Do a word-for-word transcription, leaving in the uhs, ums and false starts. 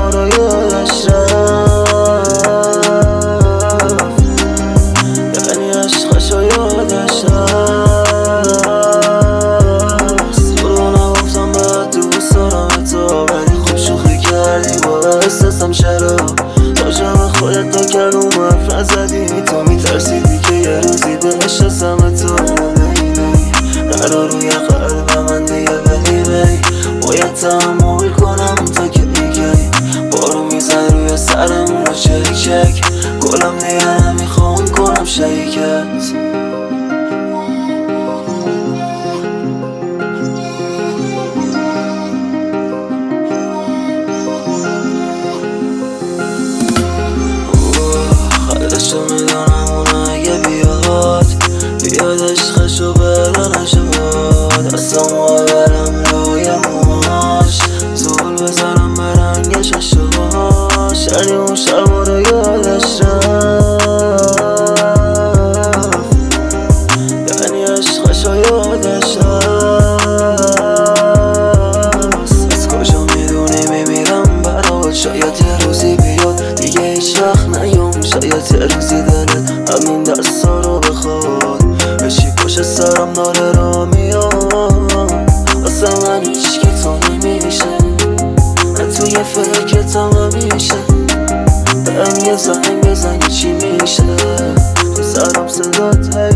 شبا رو یادش رفت، یعنی عشقشو یادش رفت. تو نگفتم باید دوست دارم تو، ولی خوب شوخی کردی با احساسم. چرا راجع به خودت تا کردم حرف نزدی؟ تو میترسیدی که یه روزی بشناسم تو. نرا روی قلب من دیگه بی بی، باید تحمل کنم تا که دیگه بارو میزن روی سرمون رو چک چک. گلم دیگه نمیخوام کنم شریکت. خودشو میدونم اونو اگه بیاد بیاد عشقشو بدنشو باد، دستمو ببرم روی موهاش، زول بزنم به رنگش اشتباش. یعنی اون شبا رو یادش رفت، یعنی عشقشو یادش رفت. از کجا میدونی میمیرم برات؟ شاید یه روزی بیاد دیگه هیچ وقت نیام، شاید یه روزی دلت همین دستا رو بخواد. بشی پشت سرم داره را میاد، اصلا من هیچ کی تو نمیشه، من توی فکرتم همیشه. بهم یه زنگ بزنی چی میشه؟ تو سرم صدات